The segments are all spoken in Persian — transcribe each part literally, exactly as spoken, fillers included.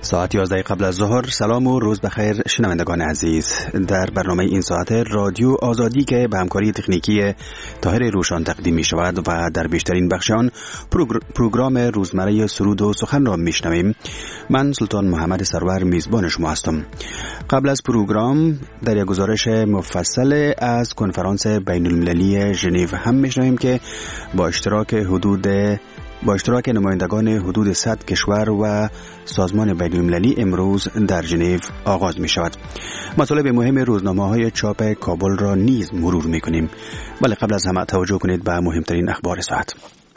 ساعت یازده قبل از ظهر. سلام و روز بخیر شنوندگان عزیز. در برنامه این ساعت رادیو آزادی که به همکاری تکنیکی طاهر روشان تقدیم می شود و در بیشترین بخش آن پروگرام روزمره سرود و سخن را می شنویم. من سلطان محمد سرور میزبان شما هستم. قبل از پروگرام در یک گزارش مفصل از کنفرانس بین المللی ژنو هم می شنویم که با اشتراک حدود با اشتراک نمایندگان حدود صد کشور و سازمان بین المللی امروز در ژنو آغاز می شود. مطالب مهم روزنامه‌های چاپ کابل را نیز مرور می کنیم. ولی قبل از همه توجه کنید به مهمترین اخبار ساعت.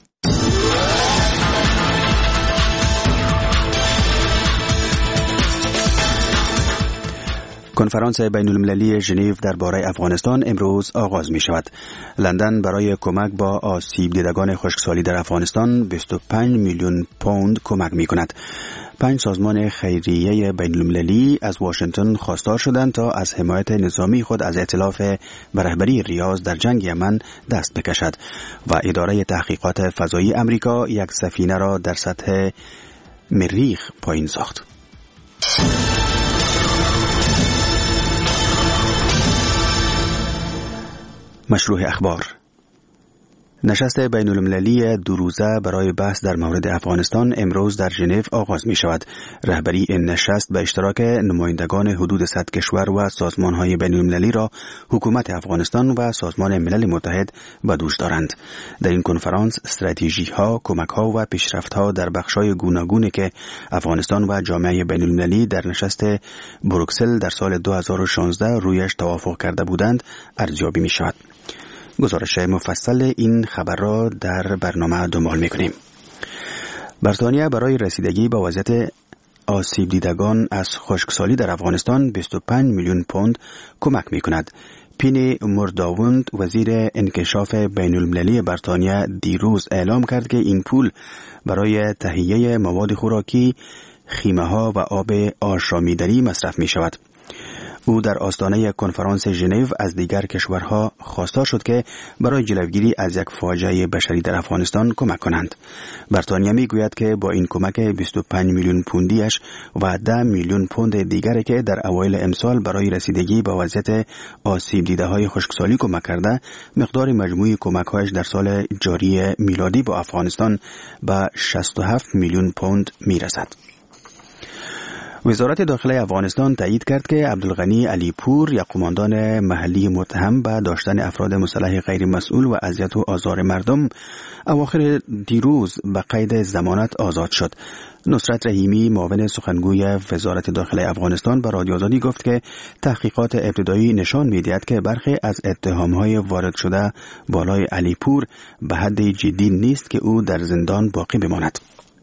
کنفرانس بین المللی ژنو درباره افغانستان امروز آغاز می شود. لندن برای کمک با آسیب دیدگان خشکسالی در افغانستان بیست و پنج میلیون پوند کمک می کند. پنج سازمان خیریه بین المللی از واشنگتن خواستار شدند تا از حمایت نظامی خود از ائتلاف به رهبری ریاض در جنگ یمن دست بکشد و اداره تحقیقات فضایی امریکا یک سفینه را در سطح مریخ پایین ساخت. مشروع اخبار. نشست بین المللی دو روزه برای بحث در مورد افغانستان امروز در ژنو آغاز می شود. رهبری این نشست به اشتراک نمایندگان حدود صد کشور و سازمان‌های بین المللی را حکومت افغانستان و سازمان ملل متحد به دوش دارند. در این کنفرانس استراتژی‌ها، کمک‌ها و پیشرفت‌ها در بخش‌های گوناگونی که افغانستان و جامعه بین المللی در نشست بروکسل در سال دو هزار و شانزده رویش توافق کرده بودند ارزیابی می شود. گزارش مفصل این خبر را در برنامه دنبال می‌کنیم. بریتانیا برای رسیدگی به وضعیت آسیب دیدگان از خشکسالی در افغانستان بیست و پنج میلیون پوند کمک می‌کند. پینی مرداوند وزیر انکشاف بین المللی بریتانیا دیروز اعلام کرد که این پول برای تهیه مواد خوراکی، خیمه‌ها و آب آشامیدنی مصرف می‌شود. او در آستانه کنفرانس ژنو از دیگر کشورها خواستار شد که برای جلوگیری از یک فاجعه بشری در افغانستان کمک کنند. بریتانیا میگوید که با این کمک بیست و پنج میلیون پوندیش و ده میلیون پوند دیگری که در اوایل امسال برای رسیدگی به وضعیت آسیب دیده‌های خشکسالی کمک کرده، مقدار مجموعی کمک‌هایش در سال جاری میلادی با افغانستان به شصت و هفت میلیون پوند میرسد. وزارت داخلی افغانستان تایید کرد که عبدالغنی علی پور، یک قماندان محلی متهم به داشتن افراد مسلح غیر مسئول و اذیت و آزار مردم، اواخر دیروز به قید ضمانت آزاد شد. نصرت رحیمی، معاون سخنگوی وزارت داخلی افغانستان، به رادیو آزادی گفت که تحقیقات ابتدایی نشان می‌دهد که برخی از اتهام‌های وارد شده بالای علی پور به حد جدی نیست که او در زندان باقی بماند.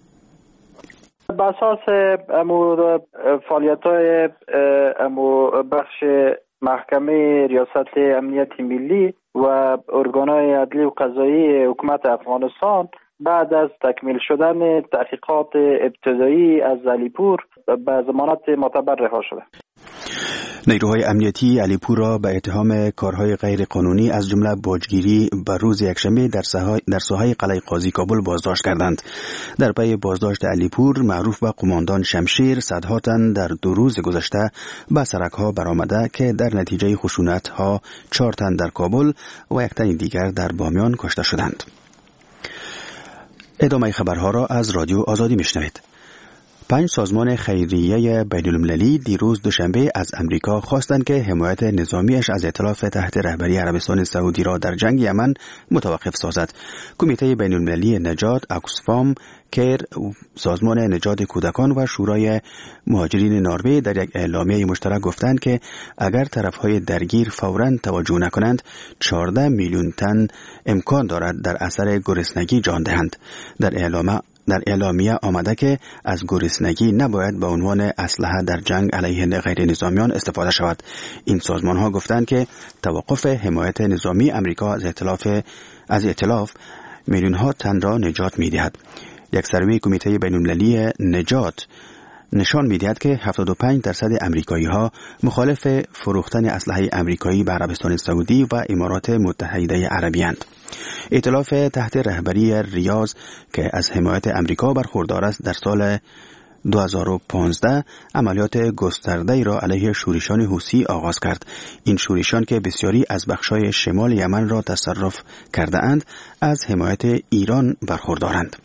به اساس امو فعالیت‌های امو بخش محکمه ریاست امنیت ملی و ارگان‌های عدلی و قضایی حکومت افغانستان، بعد از تکمیل شدن تحقیقات ابتدایی از علیپور به ضمانت معتبر رها شده. نیروهای امنیتی علیپور را به اتهام کارهای غیر قانونی از جمله باجگیری به روز یکشنبه در ساحه در ساحه قلعه قاضی کابل بازداشت کردند. در پی بازداشت علیپور، معروف به قماندان شمشیر، صدها تن در دو روز گذشته به سرک‌ها برآمده که در نتیجه خشونت‌ها چهار تن در کابل و یک تن دیگر در بامیان کشته شدند. ادامه خبرها را از رادیو آزادی میشنوید. پنج سازمان خیریه بین المللی دیروز دوشنبه از امریکا خواستند که حمایت نظامیش از ائتلاف تحت رهبری عربستان سعودی را در جنگ یمن متوقف سازد. کمیته بین المللی نجات، اکسفام، کیر، سازمان نجات کودکان و شورای مهاجرین نروژ در یک اعلامیه مشترک گفتند که اگر طرفهای درگیر فوراً توجه نکنند، چهارده میلیون تن امکان دارد در اثر گرسنگی جان دهند. در اعلامیه در اعلامیه آمده که از گرسنگی نباید به عنوان اسلحه در جنگ علیه غیر نظامیان استفاده شود. این سازمان ها گفتند که توقف حمایت نظامی امریکا از ائتلاف از ائتلاف میلیون ها تن را نجات می دهد. یک سروی کمیته بین المللی نجات نشان می‌دهد که هفتاد و پنج درصد امریکایی ها مخالف فروختن اسلحه امریکایی به عربستان سعودی و امارات متحده عربی اند. ائتلاف تحت رهبری ریاض که از حمایت امریکا برخوردار است در سال دو هزار و پانزده عملیات گسترده‌ای را علیه شورشیان حوثی آغاز کرد. این شورشیان که بسیاری از بخش‌های شمال یمن را تصرف کرده اند، از حمایت ایران برخوردارند.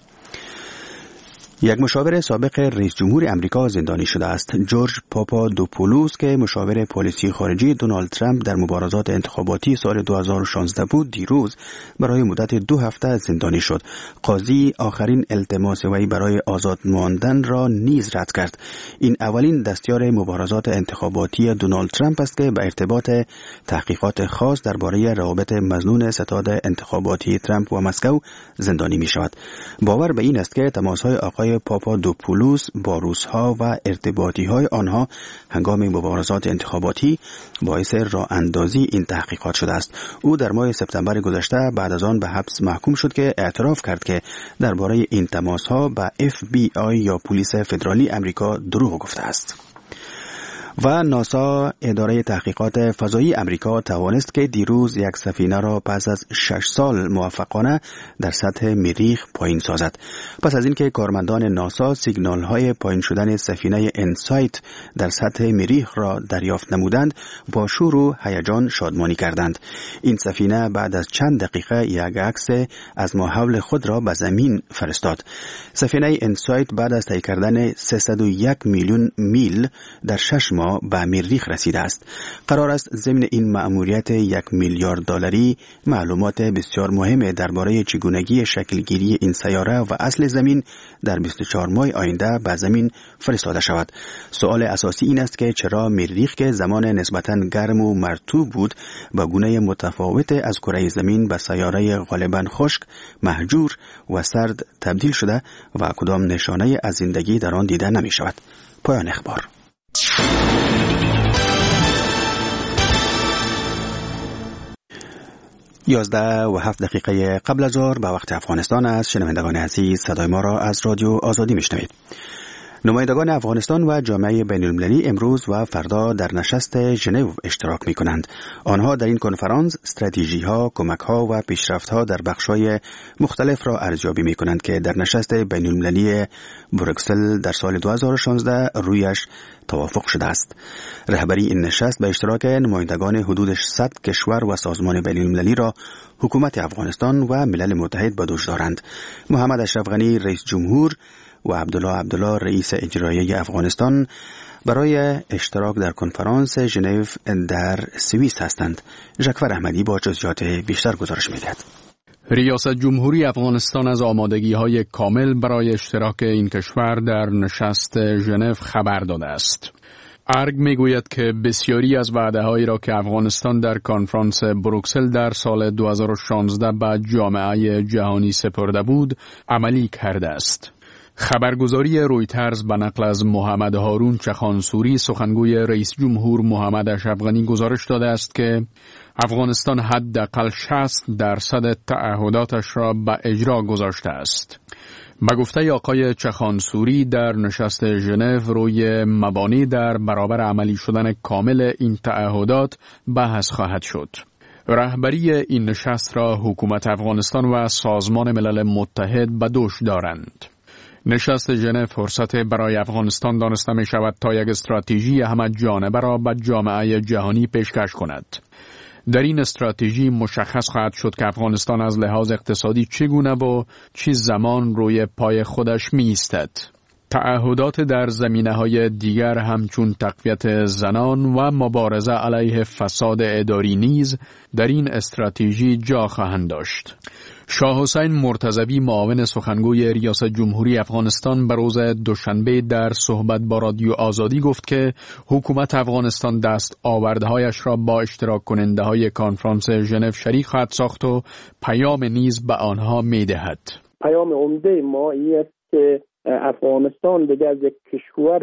یک مشاور سابق رئیس جمهور امریکا زندانی شده است. جورج پاپادوپولوس که مشاور پالیسی خارجی دونالد ترامپ در مبارزات انتخاباتی سال دو هزار و شانزده بود، دیروز برای مدت دو هفته زندانی شد. قاضی آخرین التماس وی برای آزاد ماندن را نیز رد کرد. این اولین دستیار مبارزات انتخاباتی دونالد ترامپ است که به ارتباط تحقیقات خاص درباره روابط مظنون ستاد انتخاباتی ترامپ و مسکو زندانی می شود. باور به این است که تماس‌های آقای پاپادوپولوس با روس‌ها و ارتباطی‌های آنها هنگام مبارزات انتخاباتی باعث راه اندازی این تحقیقات شده است. او در ماه سپتامبر گذشته بعد از آن به حبس محکوم شد که اعتراف کرد که درباره این تماس‌ها به اف بی آی یا پلیس فدرالی امریکا دروغ گفته است. و ناسا، اداره تحقیقات فضایی امریکا، توانست که دیروز یک سفینه را پس از شش سال موفقانه در سطح مریخ پایین سازد. پس از اینکه کارمندان ناسا سیگنال های پایین شدن سفینه انسایت در سطح مریخ را دریافت نمودند، با شور و هیجان شادمانی کردند. این سفینه بعد از چند دقیقه یک عکس از ماحول خود را به زمین فرستاد. سفینه انسایت بعد از طی کردن سیصد و یک میلیون میل در شش ماه به مریخ رسیده است. قرار است ضمن این مأموریت یک میلیارد دلاری معلومات بسیار مهم درباره چگونگی شکلگیری این سیاره و اصل زمین در بیست و چهار ماه آینده به زمین فرستاده شود. سوال اساسی این است که چرا مریخ که زمان نسبتاً گرم و مرطوب بود به گونه متفاوت از کره زمین به سیاره غالباً خشک، مهجور و سرد تبدیل شده و کدام نشانه از زندگی در آن دیده نمی شود. پایان اخبار. یازده و هفت دقیقه قبل از ظهر به وقت افغانستان است. شنوندگان عزیز، صدای ما را از رادیو آزادی میشنوید. نمایندگان افغانستان و جامعه بین‌المللی امروز و فردا در نشست ژنو اشتراک می کنند. آنها در این کنفرانس استراتژی‌ها، کمک‌ها و پیشرفت‌ها در بخش‌های مختلف را ارزیابی می کنند که در نشست بین‌المللی بروکسل در سال دو هزار و شانزده رویش توافق شده است. رهبری این نشست به اشتراک نمایندگان حدود صد کشور و سازمان بین‌المللی را حکومت افغانستان و ملل متحد به دوش دارند. محمد اشرف غنی رئیس جمهور و عبدالله عبدالله رئیس اجرایی افغانستان برای اشتراک در کنفرانس ژنو در سوئیس هستند. ژکفر احمدی با جزئیات بیشتر گزارش می‌دهد. ریاست جمهوری افغانستان از آمادگی‌های کامل برای اشتراک این کشور در نشست ژنو خبر داده است. ارگ میگوید که بسیاری از وعده‌هایی را که افغانستان در کنفرانس بروکسل در سال دو هزار و شانزده به جامعه جهانی سپرده بود، عملی کرده است. خبرگزاری رویترز به نقل از محمد هارون چخانسوری سخنگوی رئیس جمهور محمد اشرف غنی گزارش داده است که افغانستان حداقل شصت درصد تعهداتش را به اجرا گذاشته است. به گفته آقای چخانسوری در نشست ژنو روی مبانی در برابر عملی شدن کامل این تعهدات بحث خواهد شد. رهبری این نشست را حکومت افغانستان و سازمان ملل متحد به دوش دارند. نشست ژنو فرصت برای افغانستان دانسته می شود تا یک استراتژی همه جانبه را به جامعه جهانی پیشکش کند. در این استراتژی مشخص خواهد شد که افغانستان از لحاظ اقتصادی چگونه و چه زمان روی پای خودش می ایستد. تعهدات در زمینه‌های دیگر همچون تقویت زنان و مبارزه علیه فساد اداری نیز در این استراتژی جا خواهند داشت. شاه حسین مرتضوی معاون سخنگوی ریاست جمهوری افغانستان به روز دوشنبه در صحبت با رادیو آزادی گفت که حکومت افغانستان دست آوردهایش را با اشتراک کننده های کنفرانس ژنو شریک خواهد ساخت و پیام نیز به آنها می دهد. پیام عمده ما این است که افغانستان دیگر از یک کشور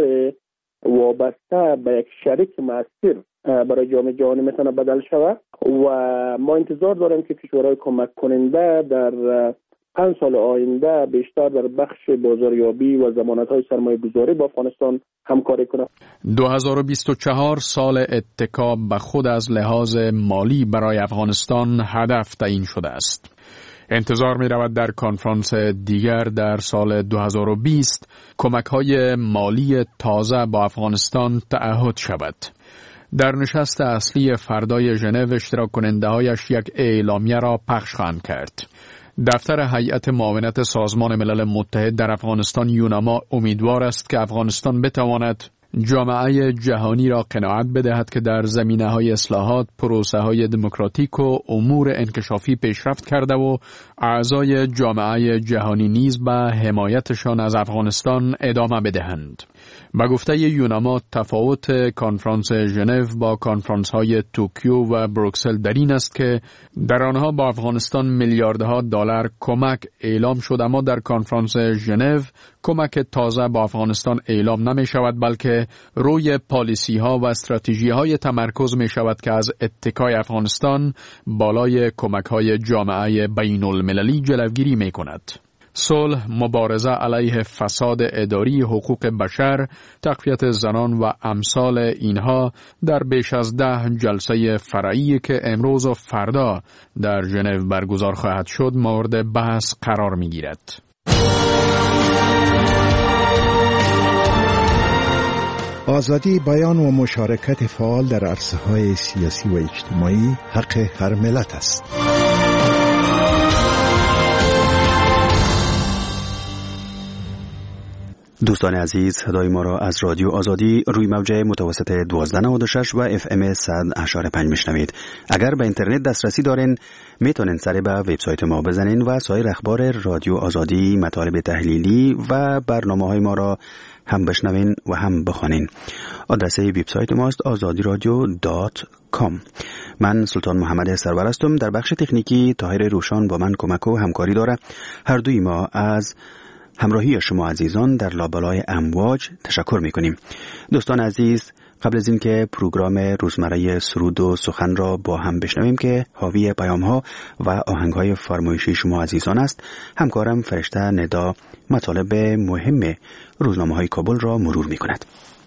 وابسته به یک شریک مؤثر برای جامعه جهانی میتونه بدل شود و ما انتظار داریم که کشورهای کمک کننده در پنج سال آینده بیشتر در بخش بازاریابی و ضمانت‌های سرمایه گذاری با افغانستان همکاری کنند. دو هزار و بیست و چهار سال اتکا به خود از لحاظ مالی برای افغانستان هدف تعیین شده است. انتظار می رود در کنفرانس دیگر در سال دو هزار و بیست کمک‌های مالی تازه با افغانستان تعهد شود. در نشست اصلی فردای ژنو اشتراک کننده‌هایش یک اعلامیه را پخش خواهند کرد. دفتر هیئت معاونت سازمان ملل متحد در افغانستان یوناما امیدوار است که افغانستان بتواند جامعه جهانی را قناعت بدهد که در زمینه‌های اصلاحات، پروسه‌های دموکراتیک و امور انکشافی پیشرفت کرده و اعضای جامعه جهانی نیز به حمایتشان از افغانستان ادامه بدهند. به گفته یوناما تفاوت کنفرانس ژنو با کنفرانس‌های توکیو و بروکسل در این است که در آنها با افغانستان میلیاردها دلار کمک اعلام شد، اما در کنفرانس ژنو کمک تازه با افغانستان اعلام نمی شود، بلکه روی پالیسی ها و استراتژی های تمرکز می شود که از اتکای افغانستان بالای کمک های جامعه بین المللی جلوگیری می کند. صلح، مبارزه علیه فساد اداری، حقوق بشر، تقویت زنان و امثال اینها در بیش از ده جلسه فرعی که امروز و فردا در ژنو برگزار خواهد شد مورد بحث قرار می گیرد. آزادی بیان و مشارکت فعال در عرصه‌های سیاسی و اجتماعی حق هر ملت است. دوستان عزیز، صدای ما را از رادیو آزادی روی موج متوسط دوازده نود و شش و اف ام صد اشاره پنج میشنوید. اگر به اینترنت دسترسی دارین میتونین سری به وبسایت ما بزنین و سایر اخبار رادیو آزادی، مطالب تحلیلی و برنامه‌های ما را هم بشنوین و هم بخوانین. آدرس وبسایت ماست آزادی رادیو دات کام. من سلطان محمد سرور هستم. در بخش تکنیکی طاهر روشان با من کمک و همکاری داره. هر دوی ما از همراهی شما عزیزان در لابلای امواج تشکر میکنیم. دوستان عزیز، قبل از اینکه پروگرام روزمره سرود و سخن را با هم بشنویم که حاوی پیام‌ها و آهنگ‌های فرمایشی شما عزیزان است، همکارم فرشته ندا مطالب مهم روزنامه‌های کابل را مرور میکند.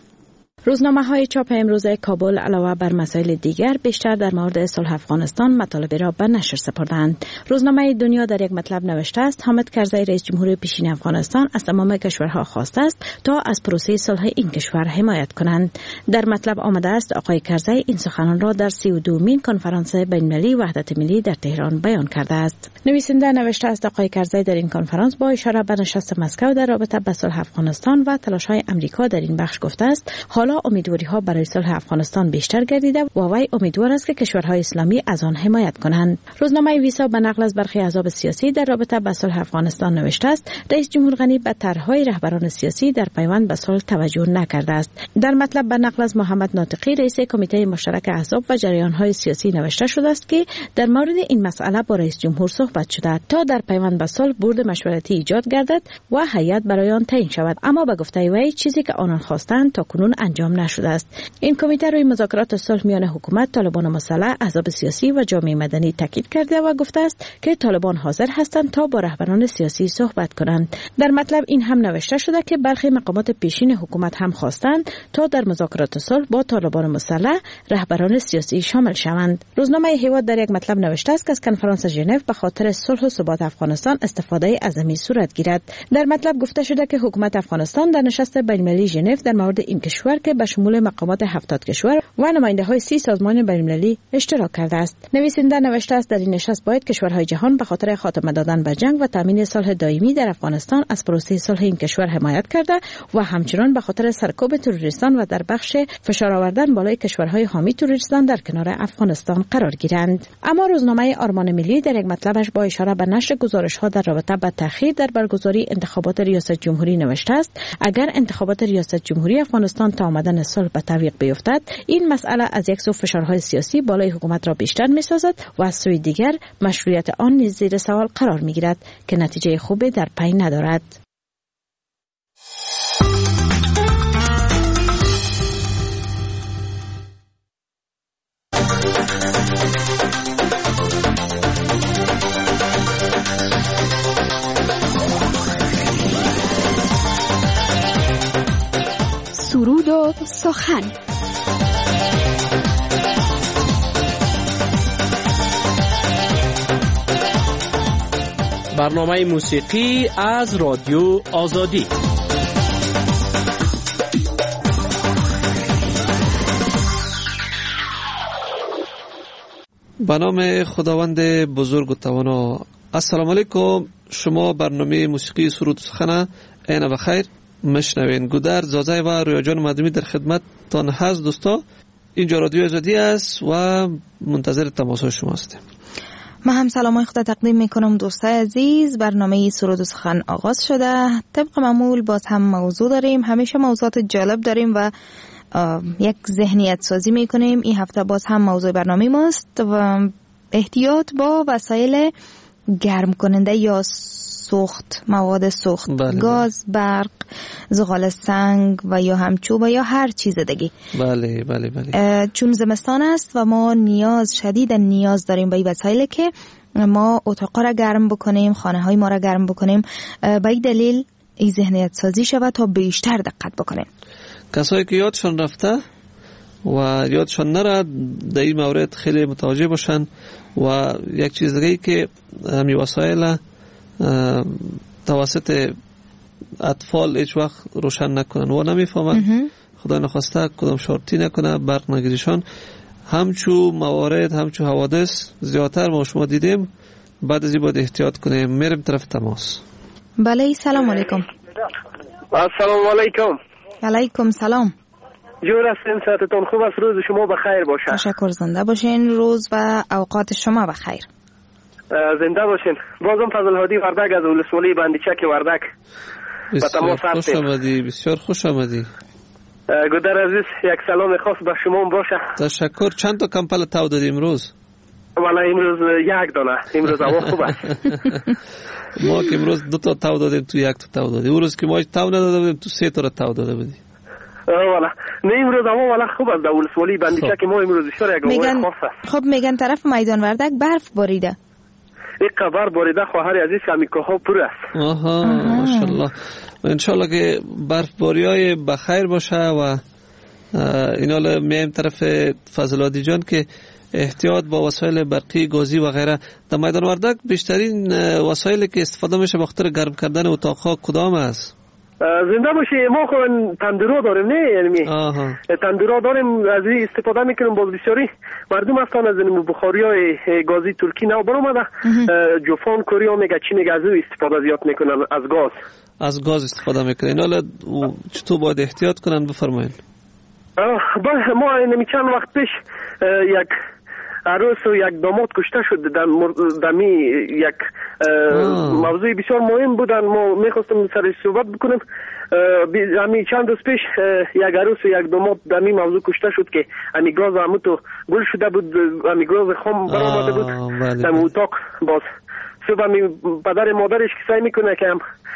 روزنامه‌های چاپ امروز کابل علاوه بر مسائل دیگر بیشتر در مورد صلح افغانستان مطالبی را به نشر سپردند. روزنامه دنیا در یک مطلب نوشته است حامد کرزی رئیس جمهور پیشین افغانستان از تمام کشورها خواسته است تا از پروسه صلح این کشور حمایت کنند. در مطلب آمده است آقای کرزی این سخنان را در سی و دومین کنفرانس بین‌المللی وحدت ملی در تهران بیان کرده است. نویسنده نوشته است آقای کرزی در این کنفرانس با اشاره به نشست مسکو در رابطه با صلح افغانستان و تلاش‌های آمریکا در این بخش گفته است حالا امیدواری ها برای صلح افغانستان بیشتر گردیده و وی امیدوار است که کشورهای اسلامی از آن حمایت کنند. روزنامه ویسا به نقل از برخی احزاب سیاسی در رابطه با صلح افغانستان نوشته است رئیس جمهور غنی به طرحهای رهبران سیاسی در پیوند به صلح توجه نکرده است. در مطلب به نقل از محمد ناطقی رئیس کمیته مشترک احزاب و جریانهای سیاسی نوشته شده است که در مورد این مسئله با رئیس جمهور صحبت شده تا در پیوند به صلح بورد مشورتی ایجاد گردد و هیئت برای آن تعیین شود، اما به گفته وی چیزی که آنان خواستند تا کنون انجام نشده است. این کمیته روی مذاکرات صلح میان حکومت، طالبان مسلح، احزاب سیاسی و جامعه مدنی تاکید کرده و گفته است که طالبان حاضر هستند تا با رهبران سیاسی صحبت کنند. در مطلب این هم نوشته شده که برخی مقامات پیشین حکومت هم خواستند تا در مذاکرات صلح با طالبان مسلح رهبران سیاسی شامل شوند. روزنامه هیواد در یک مطلب نوشته است که از کنفرانس ژنو به خاطر صلح و ثبات افغانستان استفاده عظیمی صورت گیرد. در مطلب گفته شده که حکومت افغانستان در نشست بین‌المللی ژنو در مورد این کشور که به شمول مقامات هفتاد کشور و نماینده‌های سی سازمان بین‌المللی اشتراک کرده است. نویسنده نوشته است در این نشست باید کشورهای جهان به خاطر خاتمه دادن به جنگ و تامین صلح دائمی در افغانستان از پروسه صلح این کشور حمایت کرده و همچنین به خاطر سرکوب تروریستان و در بخش فشار آوردن بالای کشورهای حامی تروریستان در کنار افغانستان قرار گیرند. اما روزنامه آرمان ملی در یک مطلبش با اشاره به نشر گزارش‌ها در رابطه با تأخیر در برگزاری انتخابات ریاست جمهوری نوشته است اگر انتخابات ریاست جمهوری افغانستان تا آمدن صلح به تعویق بیفتد، این مسئله از یک سو فشارهای سیاسی بالای حکومت را بیشتر می‌سازد و از سوی دیگر مشروعیت آن نیز زیر سوال قرار می‌گیرد که نتیجه خوبی در پی ندارد. سرود و سخن. برنامه موسیقی از رادیو آزادی. به نام خداوند بزرگ و توانا. السلام علیکم. شما برنامه موسیقی سرود و سخن عین بخیر مشنوین. گودر زازای و رویا جان مدمی در خدمت تان هست دوستا. اینجا رادیو آزادی است و منتظر تماس شما هستیم. ما هم سلامای خود تقدیم میکنم دوستای عزیز. برنامه سرود و سخن آغاز شده. طبق معمول باز هم موضوع داریم. همیشه موضوعات جالب داریم و یک ذهنیت سازی میکنیم. این هفته باز هم موضوع برنامه ماست و احتیاط با وسایل گرم کننده یا سوخت، مواد سوخت، بله گاز، برق، زغال سنگ و یا هم چوب یا هر چیز دیگه. بله بله بله. چون زمستان است و ما نیاز شدید نیاز داریم به این وسایل که ما اتاق را گرم بکنیم، خانه های ما را گرم بکنیم. به این دلیل این ذهنیت سازی شود تا بیشتر دقت بکنیم. کسایی که یادشان رفته و یادشان نره در این مورد خیلی متوجه باشن. و یک چیز دیگه که همی وسایل توسط اطفال هیچ وقت روشن نکنن و نمیفهمن. خدا نخواسته کدام شرطی نکنه برق نگیریشان. همچو موارد همچو حوادث زیادتر ما شما دیدیم. بعد از این باید احتیاط کنیم. میریم طرف تماس. بله سلام علیکم. السلام علیکم. علیکم سلام. جور هستیم، ساعتتون خوب است، روز شما بخیر باشه. تشکر، زنده باشین، روز و اوقات شما بخیر. زنده باشین. بازم فضل هادی وردک از ولسوالی بندیچک وردک. بسیار خوش آمدی، بسیار خوش آمدی. گودر عزیز یک سلام خاص به شما باشه. تشکر. چند تا کمپل تاو دادی امروز؟ والا امروز یک دانه. امروز هوا خوب است. ما که امروز دو تا تاو دادیم تو یک تا تاو دادی. اون روز که ما تاو نداده بودیم تو سه تا تاو داده بودی. والا نه امروز هوا والا خوب است. در ولسوالی بندیچک که ما امروز بسیار یک هوا خاص است. خب میگن طرف میدان وردک برف باریده. یک قبر باریده خواهر عزیز که امیکه ها پر است. آها ماشاءالله. انشالله که برف باری های بخیر باشه و اینا میایم طرف فضلادی جان که احتیاط با وسایل برقی، گازی و غیره. در میدان وردک بیشترین وسایلی که استفاده میشه به خاطر گرم کردن اتاق‌ها کدام است؟ زنده باشی. ما خود تندورا داریم نه، یعنی تندورا داریم، از این استفاده میکنیم. باز بسیاری مردم هستن از این بخاری های گازی ترکی نو برآمده. جوفان کوریا میگه چی میگه از این استفاده زیاد میکنن، از گاز از گاز استفاده میکنن. حالا چطور باید احتیاط کنن بفرمایید. ما نمی چند وقت پیش یک عروس و یک داماد کشته شد در دمی یک موضوع بسیار مهم بودن. ما میخواستم سرش صحبت بکنم. همی چند روز پیش یک عروس و یک داماد دمی موضوع کشته شد که همی گاز همو تو گل شده بود، همی گاز خام برآمده بود در اتاق. باز صبح همی پدر مادرش که سعی میکنه که هم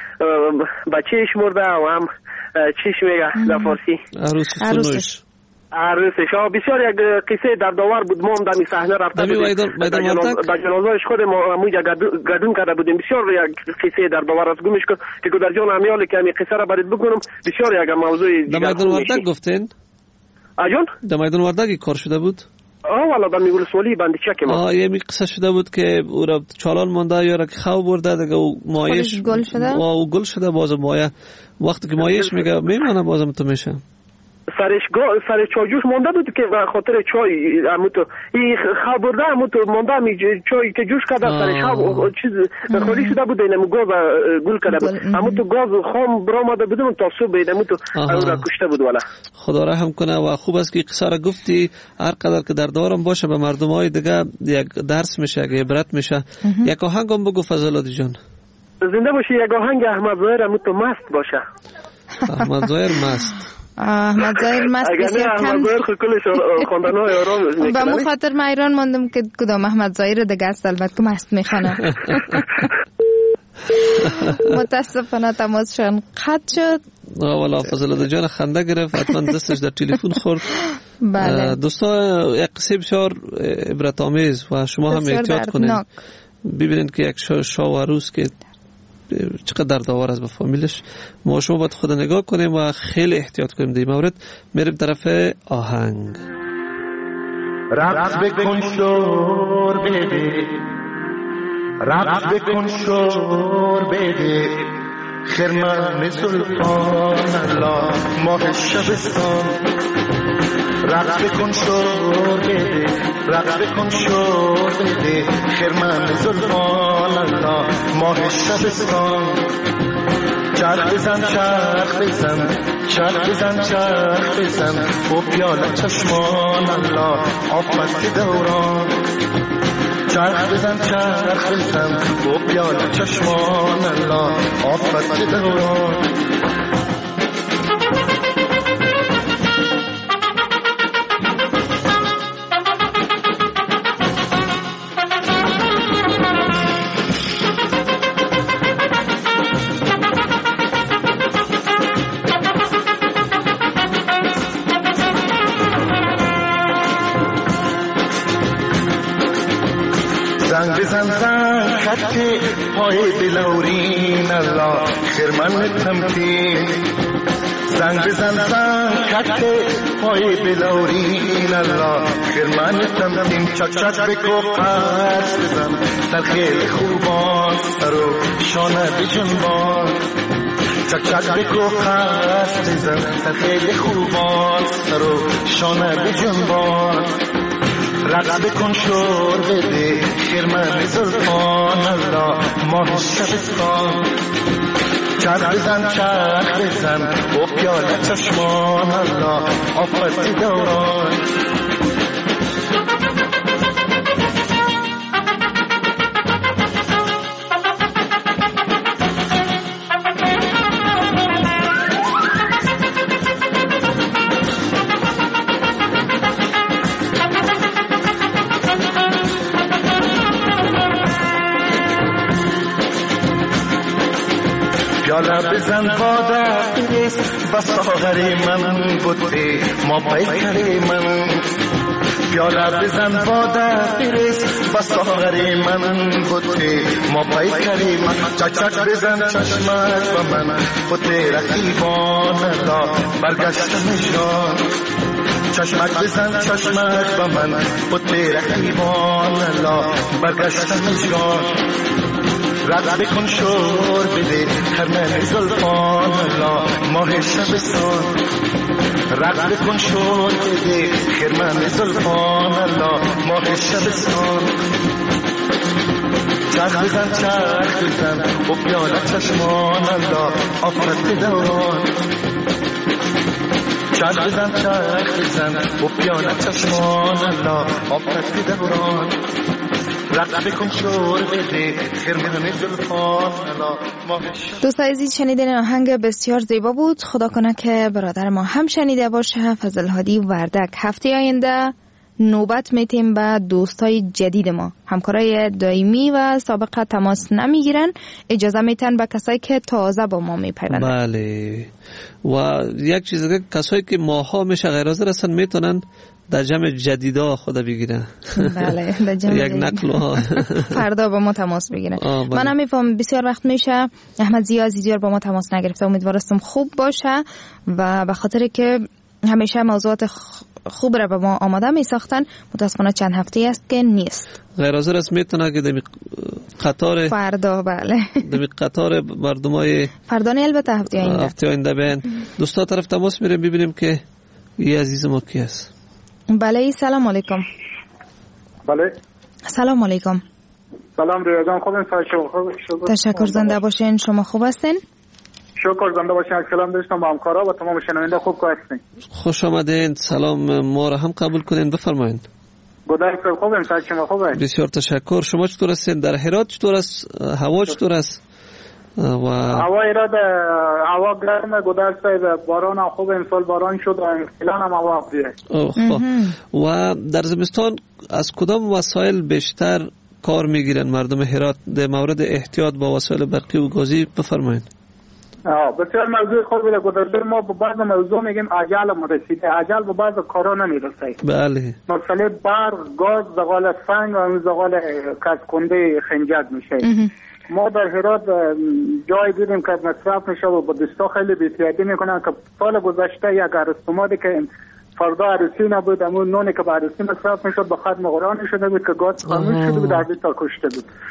بچهش مرده و هم چیش میگه در فارسی عروسش عروسش. بسیار یک قصه دردآور بود. ما هم دمی صحنه رفته بودیم به جنازه‌اش خود ما همونجا گردون کرده بودیم. بسیار یک قصه دردآور است. گمش کن که گودر جان امیال که همین قصه را برات بگم. بسیار یک موضوع دیگر. در میدان وردک گفتین؟ آجون در میدان وردک کار شده بود؟ آه والا در ولسوالی بندیچک ما. آه یه می قصه شده بود که او را چالان مانده یا را که خو برده دیگه او مایش گل شده. او گل شده باز مایه وقتی که مایش میگه میمونه بازم تو میشه. سرش گا سر چایجوش مونده بود که به خاطر چای همو تو این خبرده همو تو مونده می چای که جوش کرده سرش ها چیز خالی شده بود. اینم گاز گل کرده بود. همو تو گاز خام برآمده بود تا صبح اینم تو اون را کشته بود. والا خدا رحم کنه. و خوب است که قصه را گفتی. هر قدر که در دارم باشه به مردم های دیگه یک درس میشه، یک عبرت میشه. یک آهنگ هم بگو فضلادی جان. زنده باشی. یک آهنگ احمد ظاهر همو تو مست باشه. احمد ظاهر مست. احمد ظاهر مست بسیار کم. احمد ظاهر کلش خواندن‌های آرام میکنه. به مو خاطر من ایران ماندم که کدام احمد ظاهر دیگه است البته که مست میخونه. متاسفانه تماسشان قطع شد. والا فضل جان خنده گرفت. حتما دستش در تلفن خورد. بله دوستا یک قصه بسیار عبرت آمیز و شما هم احتیاط کنید. ببینید که یک شاه و عروس که چقدر دردآور است به فامیلش. ما شما باید خود نگاه کنیم و خیلی احتیاط کنیم در این مورد. میریم طرف آهنگ. رقص بکن شور بده، رقص بکن شور بده خرمن سلطان الله ماه شبستان رقص بکن شور بده رقص بکن شور بده خرمن سلطان الله ماه شبستان چرخ بزن چرخ بزن چرخ بزن چرخ بزن و پیاله چشمان الله آفت دوران چرخ بزن چرخ بزن و پیاله چشمان الله آفت دوران زنگ بزن زنگ خط پای بلورین الله خرمن تمکین زنگ بزن زنگ خط پای بلورین الله خرمن تمکین چک چک بکو قرص بزن در خیل خوبان سر و شانه بجنبان چک چک بکو قرص بزن در خیل خوبان سر و شانه بجنبان رقص بکن شور بده خرمن زلفان الله ماه شبستان چرخ بزن چرخ بزن و پیاله چشمان الله آفت دوران پیاله بزن باده بریز بس ساغر من بوده ما پیکر من پیاله بزن باده بریز بس ساغر من بوده ما پیکر من چک چک بزن چشمک با من بوده رقیبان الله برگشت نشان چشمک بزن چشمک با من بوده رقیبان الله برگشت نشان رقص بکن شور بده خرمن زلفان الله ماه شبستان رقص بکن شور بده خرمن زلفان الله ماه شبستان چرخ بزن چرخ بزن و پیاله چشمان الله آفت دوران چرخ بزن چرخ بزن و پیاله چشمان الله آفت دوران رقص بکن شور بده خرمن زلفان الله ماه دوستان عزیز شنیدن آهنگ بسیار زیبا بود. خدا کنه که برادر ما هم شنیده باشه. فضل هادی وردک. هفته آینده نوبت میتیم به دوستای جدید ما، همکارای دائمی و سابقه تماس نمیگیرن، اجازه میتن به کسایی که تازه با ما میپیوندن. بله، و یک چیز دیگه کسایی که ماها میشه غیر حاضر هستن میتونن در جمع جدیدا خدا بگیرن. بله، در جمع یک نقل ها فردا با ما تماس بگیرن. من هم میفهم بسیار وقت میشه احمد ضیا عزیزیار با ما تماس نگرفته. امیدوارم خوب باشه و به خاطر که همیشه موضوعات خوب را به ما آماده می ساختن، متاسفانه چند هفته است که نیست. غیر حاضر است میتونه که دمی قطار فردا بله دمی قطار مردمای فردا نه، البته هفته آینده هفته آینده بیان دوستا طرف تماس میریم ببینیم که یه عزیز ما کی است. بله، سلام علیکم. بله سلام علیکم. سلام ریا جان، خوبین؟ خوب تشکر، زنده باشین. شما خوب هستین؟ شکر، زنده باشین. سلام داشتم با همکارا و تمام شنونده خوب هستین. خوش آمدین. سلام ما را هم قبول کنین، بفرمایید. گودای خوبم، شما خوبه؟ بسیار تشکر. شما چطور هستین؟ در هرات چطور است؟ هوا چطور است؟ و هوا ایراد هوا گرمه، گودای باران خوب، امسال باران شد و الان هم هوا خوبه. و در زمستان از کدام وسایل بیشتر کار میگیرن مردم هرات در مورد احتیاط با وسایل برقی و گازی؟ بفرمایید. بسیار موضوع خوبی ده. گذشته ما با بعض موضوع میگیم عجل مرسیده، عجل با بعض کارا نمیرسه. بله، مثلا برق، گاز، زغال سنگ و اون زغال کسکنده خنجر میشه. ما در هرات جای دیدیم که مصرف میشه و با دوستا خیلی بی‌احتیاطی میکنن که سال گذشته یک عروسمادی که فردا عروسی نبود، همون نونی که به عروسی مصرف میشد با ختم قرآن شده بود که گاز خاموش شده بود، در بیتا کشته بود.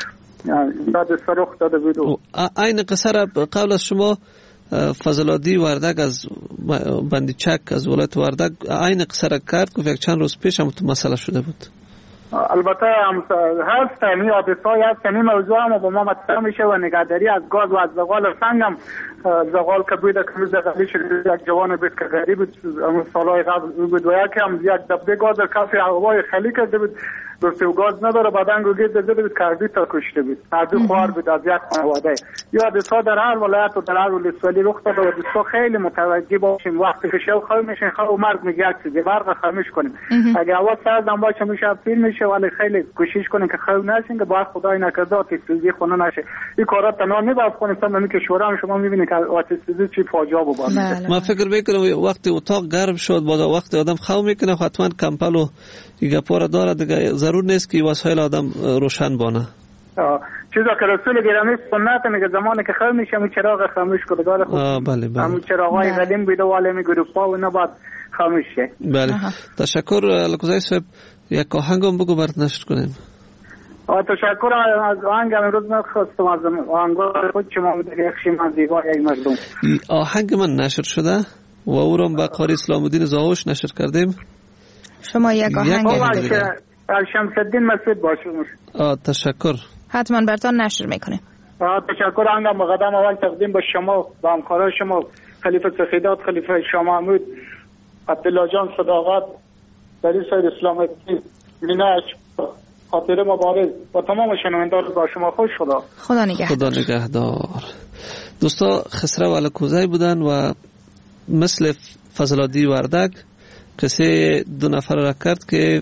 یاد سرخ داده بود. این قصه را قبل از شما فضلادی وردک از بندیچک از ولایت وردک این قصه را کرد که یک چند روز پیش هم تو مسئله شده بود. البته هست این حادثه‌ای هست، این موضوع هم با ما مطرح میشه و نگهداری از گاز و از زغال سنگ هم زغال که بود که روز قبلی شده یک جوان بود که غریب بود سالهای قبل بود و یکی هم یک دبه گاز در کف هوای خالی کرده بود، دوسته و گاز نداره بعدن گوگید زده بود کردی تا کشته بود، کردی خوار بود از یک خانواده. یا حادثه در هر ولایت و در هر ولسوالی رخ داده و دوستا خیلی متوجه باشیم وقتی که شو خواهی میشین خواهی مرگ میگه یک چیزی برق خاموش کنیم. اگه هوا سردم باشه میشه فیلم میشه ولی خیلی کوشش کنیم که خواهی نشین که باید خدای نکرده آتش سوزی خونه نشه. این کارا تنها نباید کنیم تا نمی که شورا هم شما میبینید که آتش سوزی چی فاجعه بود. ما فکر میکنم وقتی اتاق گرم شد بعد وقتی آدم خو میکنه حتما کمپل و گپا داره دیگه ضرور نیست که وسایل آدم روشن بانه. چیزا که رسول گرامی سنت میگه زمانی که خو میشه می چراغ خاموش کنه داره خود. بله بله. همون چراغای قدیم بوده ولی می گروپا و نباید خاموش شه. بله. تشکر الکوزای صاحب یک آهنگم بگو برات نشر کنیم. تشکر از آهنگ امروز من خواستم از آهنگ خود شما بوده یک شیما زیبای یک مردم. آهنگ من نشر شده و او رو با قاری اسلام الدین زاوش نشر کردیم. شما یک آهنگ شمس الدین مسعود باشید. آه تشکر. حتما براتون نشر میکنیم. تشکر آهنگم با قدم اول تقدیم به شما و همکارای شما خلیفه سخیدات، خلیفه شاه محمود، عبدالله جان صداقت، دری سید اسلام الدین، میناش، خاطر مبارز و تمام شنوندگان با شما خوش خدا. خدا نگهدار. خدا نگهدار. دوستا خسرو الکوزی بودن و مثل فضلادی وردک قصه دو نفر را کرد که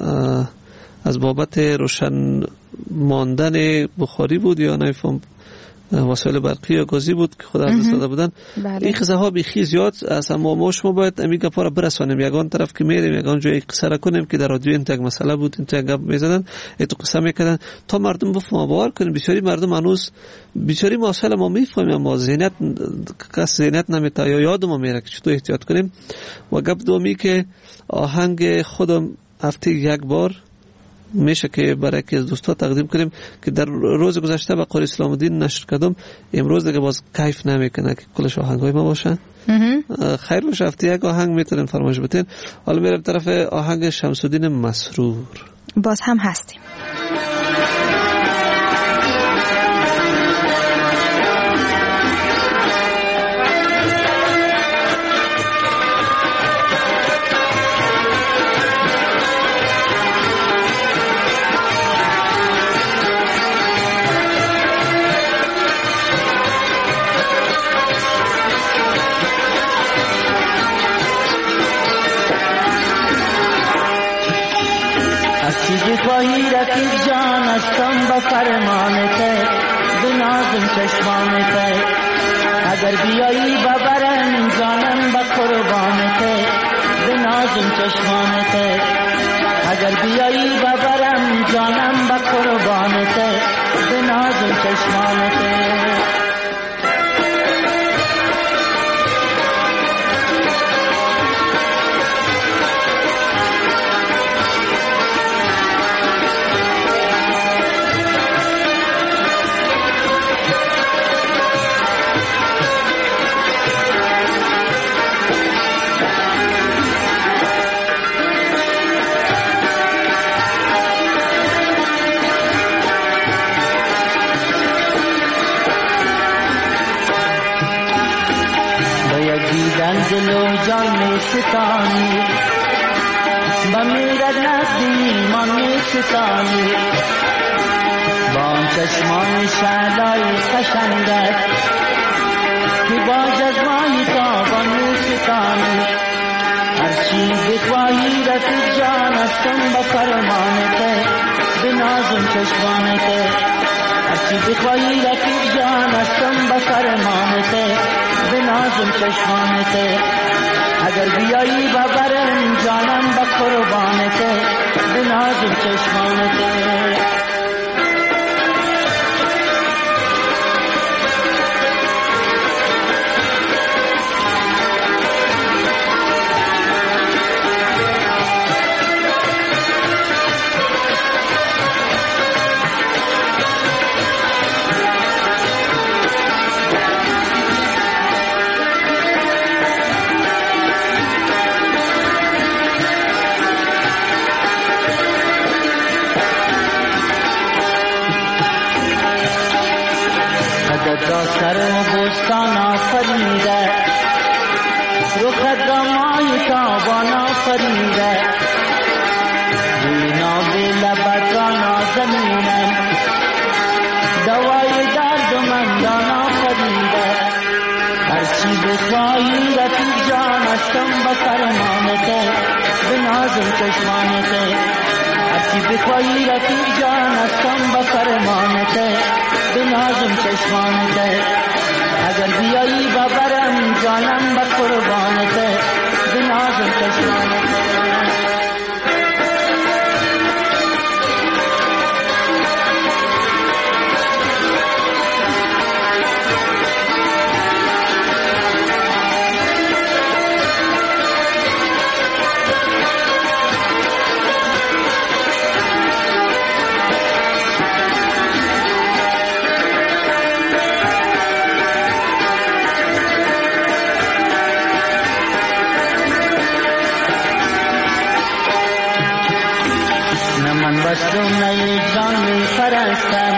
از بابت روشن ماندن بخاری بود یا نمیفهم وسایل برقی یا گازی بود که خدا از داده بودن. بله. این قصه ها بیخی زیاد از اما ما شما باید امی گپا را برسانیم، یگان طرف که میریم یگان جای قصه را کنیم که در رادیو این تک مسئله بود این تک گپ میزدن ای تو قصه میکردن تا مردم بفهمن باور کنیم. بسیاری مردم هنوز بیچاری مسائل ما میفهمیم اما ذهنیت کس ذهنیت نمیتا یا یاد ما میره که چطور احتیاط کنیم. و گپ دومی که آهنگ خودم هفته یک بار میشه که برای که از دوستا تقدیم کنیم که در روز گذشته با قاری اسلام الدین نشر کردم، امروز دیگه باز کیف نمیکنه که کلش آهنگای ما باشن. خیر باشه هفته یک آهنگ میتونن فرمایش بتین. حالا میرم طرف آهنگ شمس الدین مسرور. باز هم هستیم. خواهی رفیق جان هستم با فرمانت بنازم چشمانت اگر بیایی ببرم جانم با قربانت بنازم چشمانت اگر بیایی ببرم جانم با قربانت بنازم چشمانت. دل و جان می ستانی بمیرد نزدی من می ستانی با آن چشمان شعلای قشنگت که با جذبانی تابان می ستانی هرچی بخواهی رفیق جان هستم با فرمانت بنازم چشمانت هرچی بخواهی رفیق جان هستم با فرمانت بنازم چشمانت اگر بیایی ببرم جانم با قربانت بنازم چشمانت. خود را سر و بستان آفریده، رخت را مای تابان آفریده، بینا به لبت را نازنینم، دوای درد و مندان آفریده. هرچی بخواهی رفیق جان هستم به فرمانته، به نازم چشمانته. هرچی بخواهی رفیق جان هستم به فرمانته، به نازم چشمانته. اگر بیایی ببرم جانم به قربانته، به نازم چشمانته. بستم نی جان می پرستم،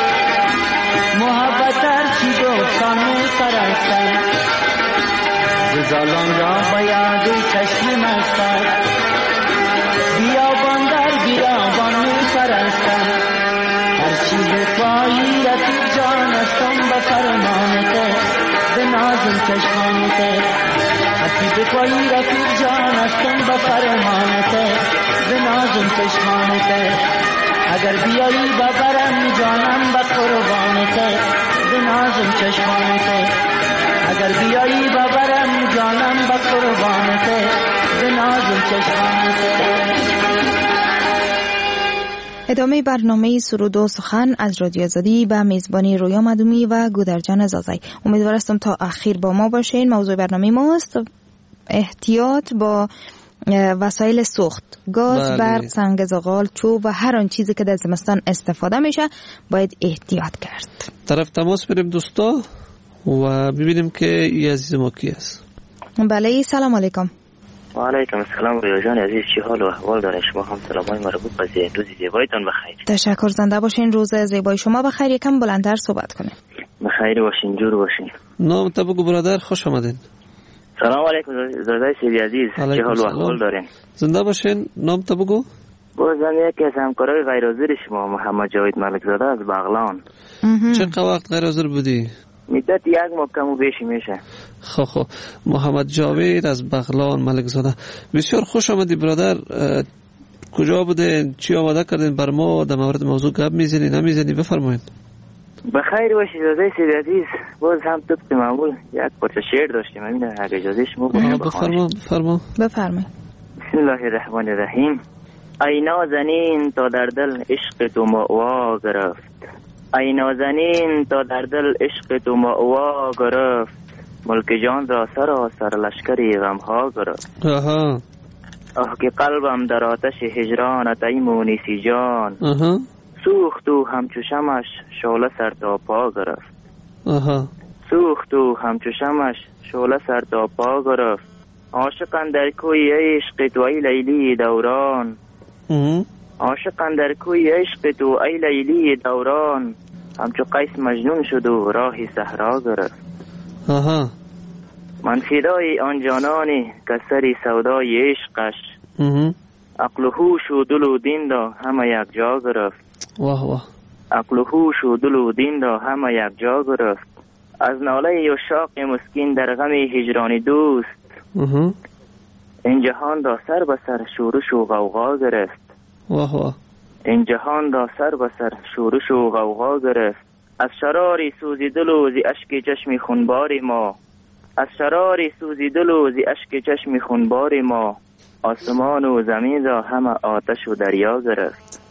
محبت هرچی دوستان می پرستم، گزالان را به یاد چشم مستم، بیابان در بیابان می پرستم. هرچی بخواهی رفیق جان هستم به فرمانته، به نازم چشمانته. هرچی بخواهی رفیق جان هستم به فرمانته، به نازم چشمانته. اگر بیایی ببرم جانم به قربانته، به نازم چشمانته. اگر بیایی ببرم جانم به قربانته، به نازم چشمانته. ادامه برنامه سرود و سخن از رادیو آزادی به میزبانی رویا مدومی و گودرجان زازای. امیدوار هستم تا اخیر با ما باشین. موضوع برنامه ماست احتیاط با وسایل سوخت، گاز، برق، سنگ زغال، چوب و هر آن چیزی که در زمستان استفاده میشه باید احتیاط کرد. طرف تماس بریم دوستا و ببینیم که این عزیز ما کی است. بله، سلام علیکم. و علیکم السلام رویا جان عزیز، چی حال و احوال داره؟ شما هم سلامای مربوط به روز زیبایتان بخیر. تشکر، زنده باشین. روز زیبای شما بخیر. یکم بلندتر صحبت کنین. بخیر باشین، جور باشین. نام تا بگو برادر، خوش آمدین. سلام علیکم زاده سیدی عزیز، چه حال و احوال دارین؟ زنده باشین. نام تا بگو. بازم یکی از همکارای غیر حاضر شما محمد جاوید ملک زاده از بغلان. چه وقت غیر حاضر بودی؟ مدت یک ماه کم و بیش میشه. خب خب محمد جاوید از بغلان ملک زاده، بسیار خوش آمدی برادر. کجا بودین؟ چی آماده کردین بر ما؟ در مورد موضوع گپ میزنی نمیزنی؟ بفرمایید. بخیر باشی زاده سیدی عزیز. باز هم طبق معمول یک پارچه شعر داشتیم، همین اگه اجازه شما بخونم. بفرما بفرما بفرمایید. بسم الله الرحمن الرحیم. ای نازنین تا در دل عشق تو مأوا گرفت، ای نازنین تا در دل عشق تو مأوا گرفت، ملک جان را سرا سر لشکری غمها گرفت. آها. آه که قلبم در آتش هجرانت ای مونسی جان، آها. سوخت و همچو شمش شعله سر تا پا گرفت. آها. سوخت و همچو شمش شعله سر تا پا گرفت، عاشقان در کوی عشق تو ای لیلی دوران، عاشقان در کوی عشق تو ای لیلی دوران، همچو قیس مجنون شد و راهی صحرا گرفت. آها. من فدای آن جانانی که سری سودای عشقش، عقل و هوش و دل و دین را همه یک جا گرفت. واه واه. عقل و هوش و دل و دین را همه یک جا گرفت، از ناله عشاق مسکین در غم هجران دوست، این جهان را سر به سر شورش و غوغا گرفت. واه واه. این جهان را سر به سر شورش و غوغا گرفت، از شراری سوزی دل و زی اشک چشم خونبار ما، از شراری سوزی دل و زی اشک چشم خونبار ما، آسمان و زمین را همه آتش و دریا گرفت.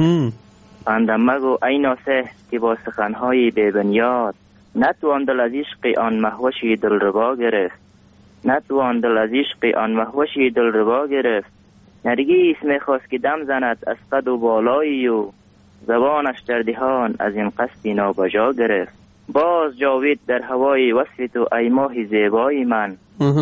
اندم مگو ای ناسه که با سخنهای ببنیاد، نتوان دل از عشق آن مهوشی دلربا گرفت، نتوان دل از عشق آن مهوشی دلربا گرفت، نرگیس میخواست که دم زند از قد و بالایی و زبانش در دهان از این قصدی نابجا گرفت. باز جاوید در هوای وصف تو ای ماه زیبای من،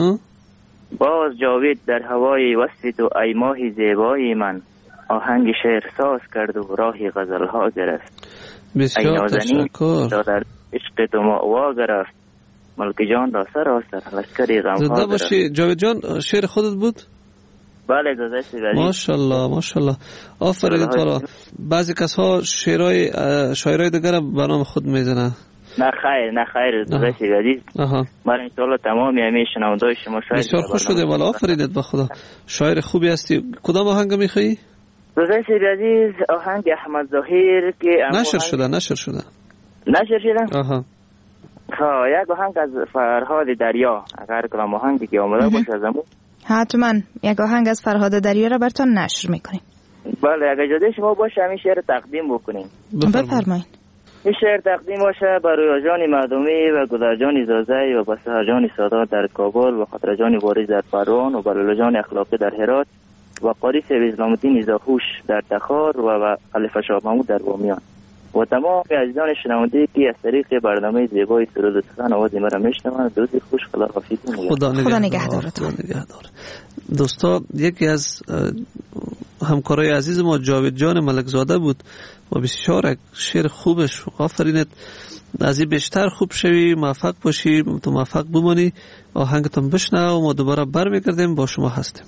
باز جاوید در هوای وصف تو ای ماه زیبای من، آهنگ شعر ساز کرد و راهی غزلها گرفت. بسیار تشکر. عشق تو ما وا گرفت ملک جان دا سر آسر لشکری غمخوار زنده باشی. جاوید جان شعر خودت بود؟ بله داداش عزیز. ماشاءالله ماشاءالله آفرین تعالی. بعضی کسا شعرهای شاعرای دیگر به نام خود میزنن. نه خیر نه خیر داداش عزیز. من ان شاء الله تمام همه شنوندای شما شاعر بسیار خوش شده. والا آفرینت به خدا. شاعر خوبی هستی. کدام آهنگ میخوایی؟ داداش عزیز آهنگ احمد ظاهر که نشر شده نشر شده نشر شده آها ها یک آهنگ از فرهاد دریا اگر کلام آهنگی که آمده باشه از امون حتما یک آهنگ از فرهاد دریا را براتون نشر میکنیم. بله اگر جاده شما باشه همین شعر تقدیم بکنیم. بفرمایید. این شعر تقدیم باشه برای آجان مردمی و گذرجان زازی و بسهرجان سادات در کابل و خاطرجان وارث در پروان و بلالجان اخلاقی در هرات و قاری سیب اسلام الدین زاخوش در تخار و خلیفه شاه محمود در بامیان و تمام عزیزان شنونده که از طریق برنامه زیبای سرود و سخن آواز ما را میشنوند روزی خوش خداحافظی. خدا نگهدارتون. دوستا یکی از همکارای عزیز ما جاوید جان ملکزاده بود و بسیار شعر خوبش. آفرینت از این بیشتر خوب شوی، موفق باشی، تو موفق بمانی. آهنگتون بشنو و ما دوباره برمیگردیم با شما هستیم.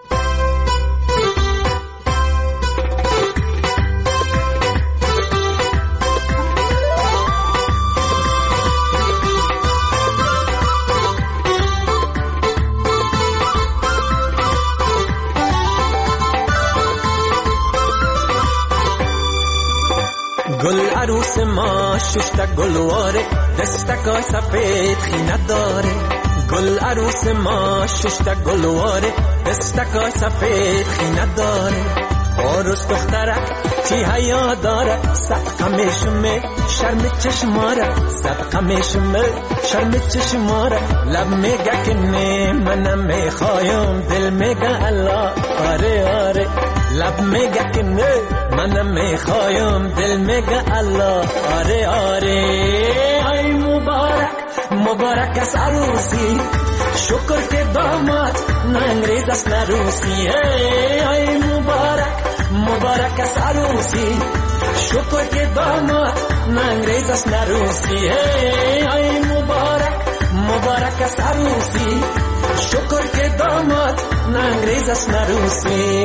گل عروس ما ششتا گلواره دستکای سفید خینه داره. گل عروس ما ششتا گلواره دستکای سفید خینه داره. عروس دخترک چی حیا داره صدقه میشمه شرم چشماره صدقه میشمه شرم چشماره. لب میگه که نه منم میخوایم دل میگه الله آره آره. لب میگه که نه منم میخوایم دل میگه الله آره آره. ای مبارک مبارک از عروسی شکر که داماد نه انگریز است نه روسی. ای مبارک مبارک از عروسی شکر که داماد نه انگریز است نه روسی. ای مبارک مبارک از عروسی شکر که داماد نه انگریز است نه روسی.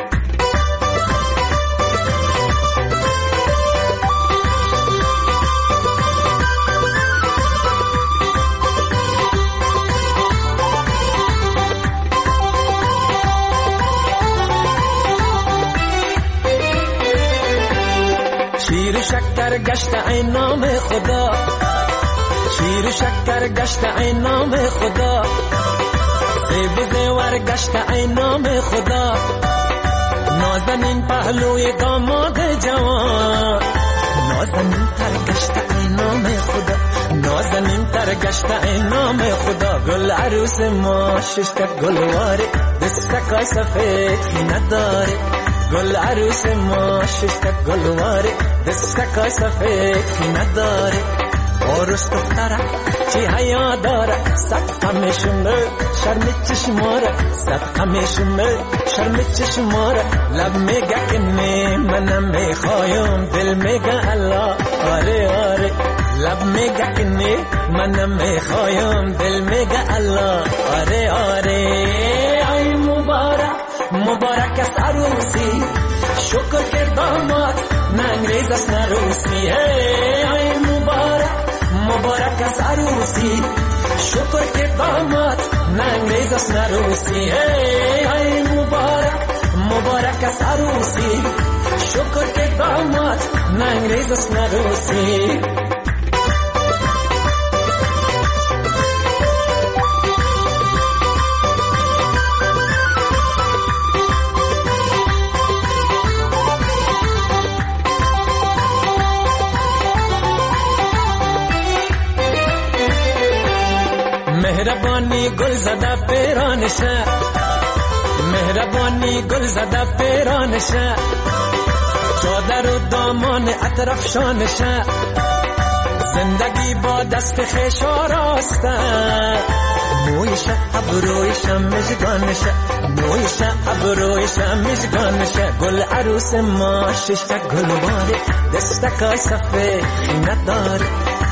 شیر و شکر گشت ای نام خدا شیر و شکر گشت ای نام خدا سیب و زیور گشت ای نام خدا. نازنین پهلوی داماد جوان نازنین تر گشت ای نام خدا نازنین تر گشت ای نام خدا. گل عروس ما ششتا گلواره دستکای سفید خینه داره. گل عروس ما ششتا گلواره دستکای سفید خینه داره. عروس دخترک چی حیا داره صدقه میشمه شرم چشماره صدقه میشمه شرم چشماره. لب میگه که نه منم میخوایم دل میگه الله آره آره. لب میگه که نه منم میخوایم دل میگه الله آره آره. ای مبارک مبارک است عروسی شکر که داماد نه انگریز است نه روسی. ای مبارک مبارک است عروسی شکر که داماد نه انگریز است نه روسی. ای مبارک مبارک است عروسی شکر که داماد نه انگریز است نه روسی. مهربانی گل زده پیرانشه مهربانی گل زده پیرانشه. چادر و دامان اطراف شانشه زندگی با دست خیش آراسته. مویشه ابرویشه مژگانشه مویشه ابرویشه مژگانشه. گل عروس ما ششتا گلواره دستکای سفید خینه داره.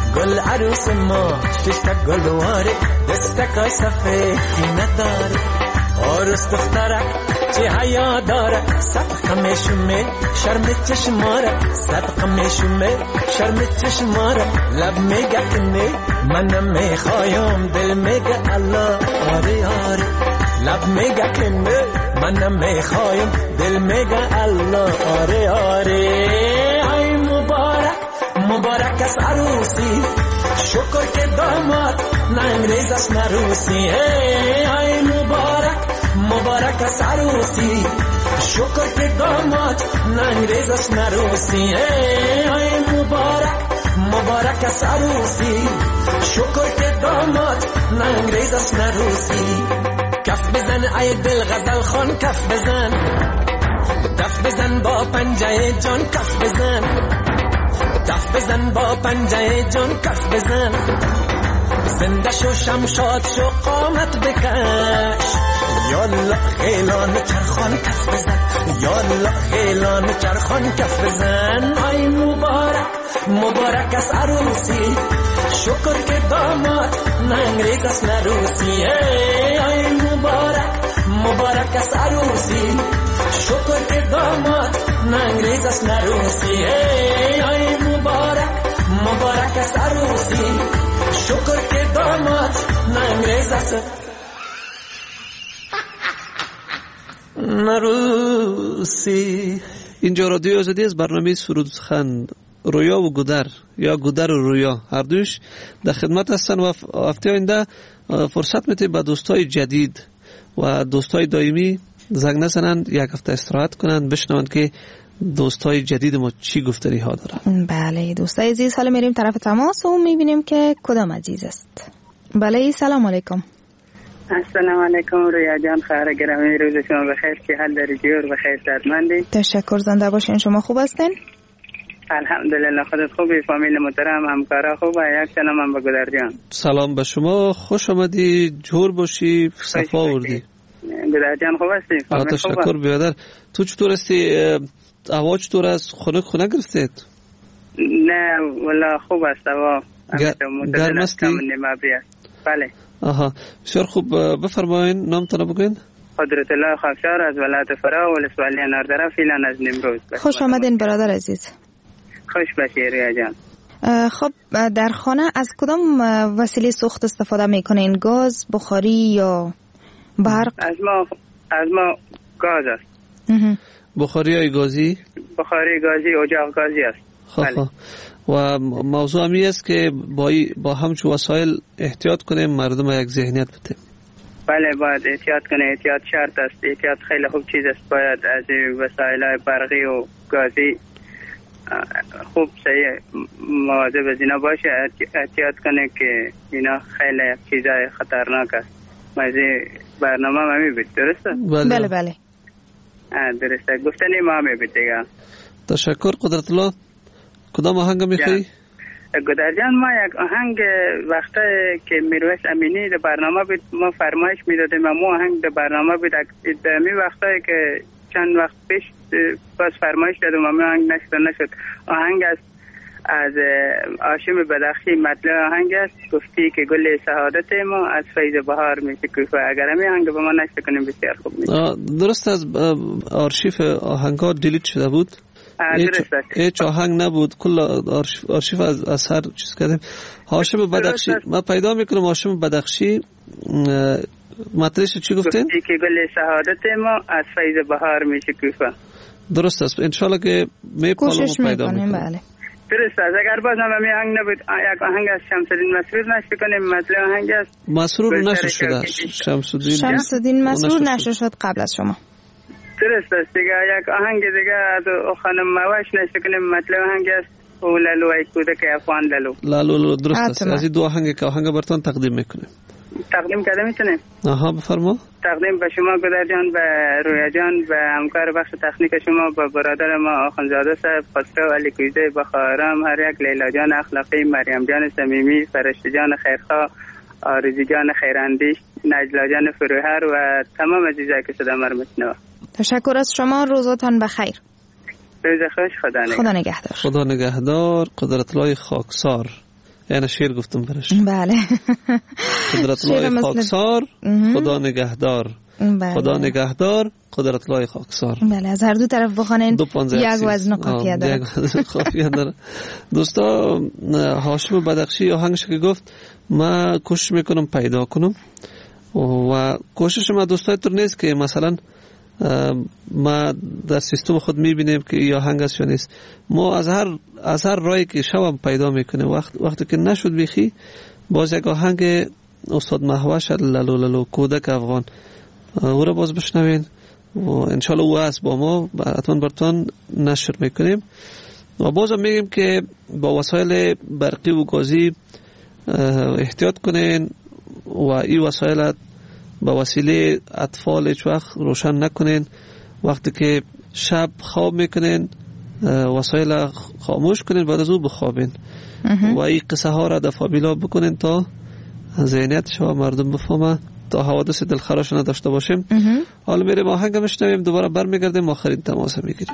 گل عروس ما شش گلواره دستکای سفیدی نداره عروس دخترک چه حیا داره صدقه میشومه شرم چشماره صدقه میشومه شرم چشماره لب میگه کنه منم میخوایم دل میگه الله آره آره لب میگه کنه منم میخوایم دل میگه الله آره آره ای مبارک مبارک از عروسی شکر که داماد ننگریز است نروسی ای مبارک مبارک از عروسی شکر که داماد ننگریز است نروسی ای مبارک مبارک از عروسی شکر که داماد ننگریز است نروسی کف بزن ای دل غزل خان کف بزن دف بزن با پنجه جان کف بزن دف بزن با پنجه جان کف بزن زنده شو شمشاد شو قامت بکش یالا خیلان چرخان کف بزن یالا خیلان چرخان کف بزن ای مبارک مبارک از عروسی شکر که داماد ننگریز است نروسی ای مبارک مبارک از عروسی شکر که داماد ننگریز است نروسی ای مبارک مبارک از عروسی شکر که داماد ننگریز است نروسی. اینجا رادیو آزادی از برنامه سرود و سخن رویا و گودر یا گودر و رویا هر دوش در خدمت هستن و هفته آینده فرصت میتیم به دوستای جدید و دوستای دائمی زنگ نزنن یک هفته استراحت کنن بشنوند که دوستای جدید ما چی گفتنی ها دارن. بله دوستای عزیز حالا میریم طرف تماس و میبینیم که کدام عزیز است. بله سلام علیکم. السلام علیکم رویا جان خیر گرامی روز شما بخیر چه حال داری جور بخیر صحتمندی؟ تشکر زنده باشین شما خوب هستین؟ الحمدلله خودت خوبی فامیل محترم همکارا خوبه یک سلام هم به گودر جان. سلام به شما خوش آمدی جور باشی صفا وردی. گودر جان خوب هستی؟ فامیل خوبه؟ تشکر برادر. تو چطور هستی؟ هوا چطور است؟ خنک خنک گرفتید؟ نه والله خوب است هوا. گرم استی؟ بله. آها بسیار خوب بفرمایین نامتان بگوین. قدرت الله خفشار از ولایت فرا ولسوالی ناردره فیلان از نیمروز. خوش آمدین برادر عزیز. خوش باشی ریا جان. خب در خانه از کدام وسیله سوخت استفاده میکنین؟ گاز، بخاری یا برق؟ از ما از ما گاز است. بخاری یا گازی؟ بخاری گازی اجاق گازی است. خب بله. و موضوع همی است که با, با همچون وسایل احتیاط کنیم مردم یک ذهنیت بده. بله باید احتیاط کنه احتیاط شرط است احتیاط خیلی خوب چیز است باید از وسایل برقی و گازی خوب صحیح مواظب از اینا باشه احتیاط کنه که اینا خیلی چیزای خطرناک است. مازی برنامه ما می بود درسته؟ بله بله درسته گفتنی ما می بود دیگه. تشکر قدرت الله. کدام آهنگ میخوایی؟ گودر جان ما یک آهنگ وقتا که میرویس امینی در برنامه بود ما فرمایش میدادیم ما آهنگ در برنامه بود در می وقتا که چند وقت پیش باز فرمایش دادم ما آهنگ نشد نشد آهنگ است از هاشم بدخشی مطلع آهنگ است گفتی که گل سعادت ما از فیض بهار میشکوفه اگر همی آهنگ به ما نشد کنیم بسیار خوب میشه. درست از آرشیف آهنگ‌ها دیلیت شده بود؟ هیچ آهنگ نبود کل آرشیف, آرشیف از, از هر چیز کردیم. هاشم بدخشی ما پیدا میکنم هاشم بدخشی مطلعش چی گفتین؟ گفتی که گل سعادت ما از فیض بهار میشکوفه. درست است انشالله که میپالم و پیدا میکنم. بله درست است اگر باز هم همی آهنگ نبود یک آهنگ از شمس‌الدین مسرور نشد کنیم مطلع آهنگ است مسرور نشد شده شمس‌الدین شمس‌الدین مسرور نشد شد قبل از شما. درست است دیگه یک آهنگ دیگه از خانم موش نشد کنیم مطلع آهنگ است او لالو ای کودک افغان لالو لالو درست است از این دو آهنگ که آهنگ براتون تقدیم میکنیم. تقدیم کرده میتونیم؟ آها بفرما. تقدیم به شما گودر جان به رویا جان به همکار بخش تکنیک شما به برادر ما آخوندزاده صاحب خسرو علی کویزه بخارم هر یک لیلا جان اخلاقی مریم جان صمیمی فرشته جان خیرخواه آرزی جان خیراندیش نجلا جان فروهر و تمام عزیزایی که صدا ما رو میشنوند. تشکر از شما روزتان بخیر. روز خوش خدا نگهدار. خدا نگهدار. خدا نگهدار. قدرت الله خاکسار یعنی شعر گفتم برش. بله. قدرت الله خاکسار خدا نگهدار. بله. خدا نگهدار قدرت الله خاکسار. بله از هر دو طرف بخونین یک وزن قافیه داره. یک وزن قافیه داره. دوستا هاشم بدخشی آهنگش که گفت ما کوشش میکنم پیدا کنم و کوشش ما دوستای تر نیست که مثلا ما در سیستم خود میبینیم که یا آهنگ است یا نیست. ما از هر از هر راهی که شوم پیدا میکنیم. وقت وقتی که نشد بیخی باز یک آهنگ استاد مهوش لالو لالو کودک افغان او را باز بشنوین و انشالله او است با ما حتما براتون نشر میکنیم. و باز هم میگیم که با وسایل برقی و گازی احتیاط کنین و این وسایل با وسیله اطفال هیچ وقت روشن نکنین. وقتی که شب خواب میکنین وسایل خاموش کنین بعد از او بخوابین و این قصه ها را دفابیلا بکنین تا ذهنیت شما مردم بفهمه تا حوادث دلخراش نداشته باشیم. حالا میریم آهنگ میشنویم دوباره برمیگردیم آخرین تماس میگیریم.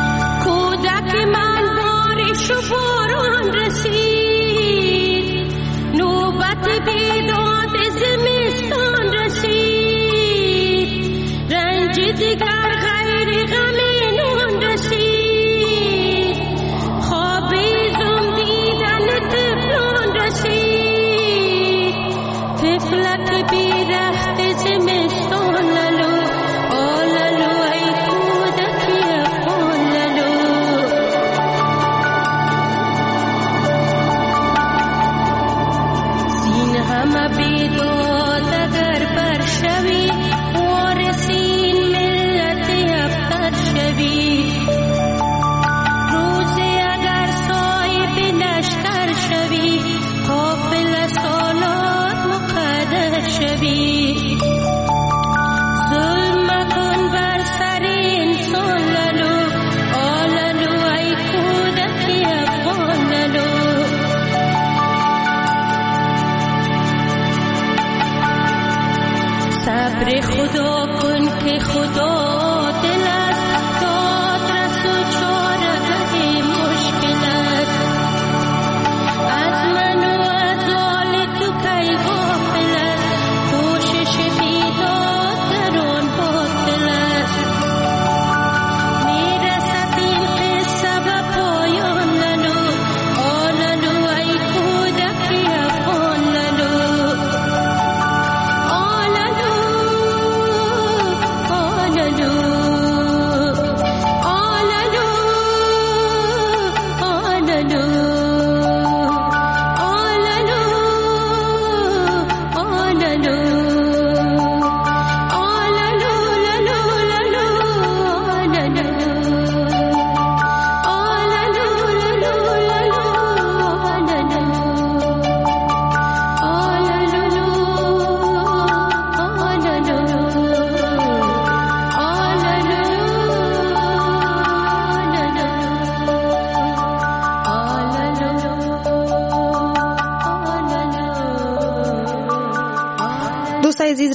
کودک من بارش و باران رسید